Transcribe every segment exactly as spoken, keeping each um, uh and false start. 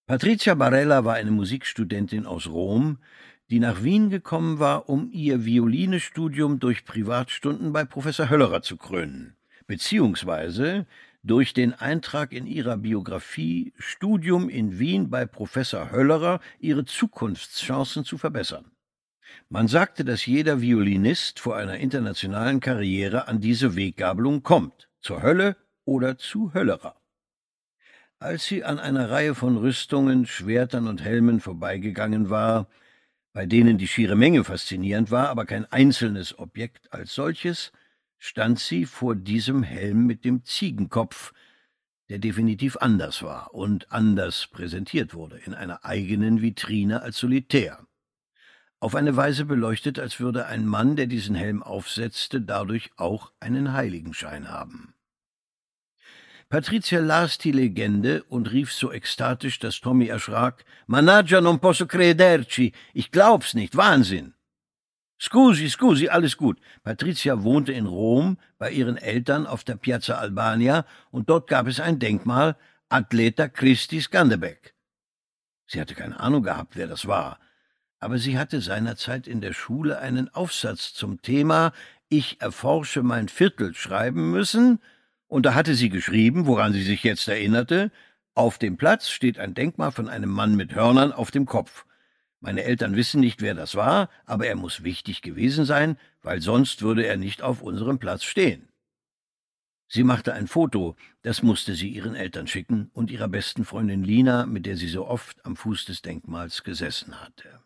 Patricia Barella war eine Musikstudentin aus Rom, die nach Wien gekommen war, um ihr Violinestudium durch Privatstunden bei Professor Höllerer zu krönen, beziehungsweise durch den Eintrag in ihrer Biografie »Studium in Wien bei Professor Höllerer« ihre Zukunftschancen zu verbessern. Man sagte, dass jeder Violinist vor einer internationalen Karriere an diese Weggabelung kommt, zur Hölle oder zu Höllerer. Als sie an einer Reihe von Rüstungen, Schwertern und Helmen vorbeigegangen war, bei denen die schiere Menge faszinierend war, aber kein einzelnes Objekt als solches, stand sie vor diesem Helm mit dem Ziegenkopf, der definitiv anders war und anders präsentiert wurde, in einer eigenen Vitrine als Solitär. Auf eine Weise beleuchtet, als würde ein Mann, der diesen Helm aufsetzte, dadurch auch einen Heiligenschein haben. Patricia las die Legende und rief so ekstatisch, dass Tommy erschrak: »Mannaggia, non posso crederci! Ich glaub's nicht! Wahnsinn!« »Scusi, scusi, alles gut.« Patricia wohnte in Rom bei ihren Eltern auf der Piazza Albania, und dort gab es ein Denkmal, Atleta Christi Skanderbeg. Sie hatte keine Ahnung gehabt, wer das war, aber sie hatte seinerzeit in der Schule einen Aufsatz zum Thema »Ich erforsche mein Viertel« schreiben müssen, und da hatte sie geschrieben, woran sie sich jetzt erinnerte: »Auf dem Platz steht ein Denkmal von einem Mann mit Hörnern auf dem Kopf. Meine Eltern wissen nicht, wer das war, aber er muss wichtig gewesen sein, weil sonst würde er nicht auf unserem Platz stehen.« Sie machte ein Foto, das musste sie ihren Eltern schicken und ihrer besten Freundin Lina, mit der sie so oft am Fuß des Denkmals gesessen hatte.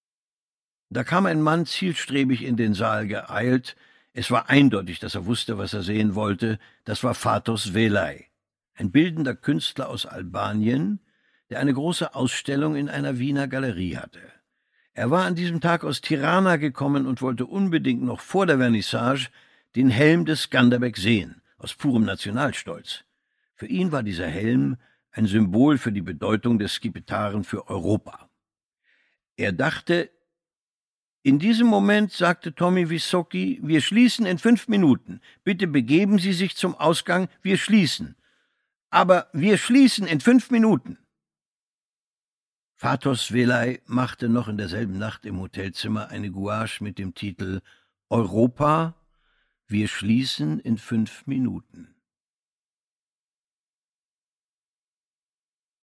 Da kam ein Mann zielstrebig in den Saal geeilt. Es war eindeutig, dass er wusste, was er sehen wollte. Das war Fatos Velay, ein bildender Künstler aus Albanien, der eine große Ausstellung in einer Wiener Galerie hatte. Er war an diesem Tag aus Tirana gekommen und wollte unbedingt noch vor der Vernissage den Helm des Skanderbeg sehen, aus purem Nationalstolz. Für ihn war dieser Helm ein Symbol für die Bedeutung des Skipetaren für Europa. Er dachte: »In diesem Moment«, sagte Tommy Wysocki, »wir schließen in fünf Minuten. Bitte begeben Sie sich zum Ausgang, wir schließen. Aber wir schließen in fünf Minuten.« Fatos Velay machte noch in derselben Nacht im Hotelzimmer eine Gouache mit dem Titel »Europa, wir schließen in fünf Minuten«.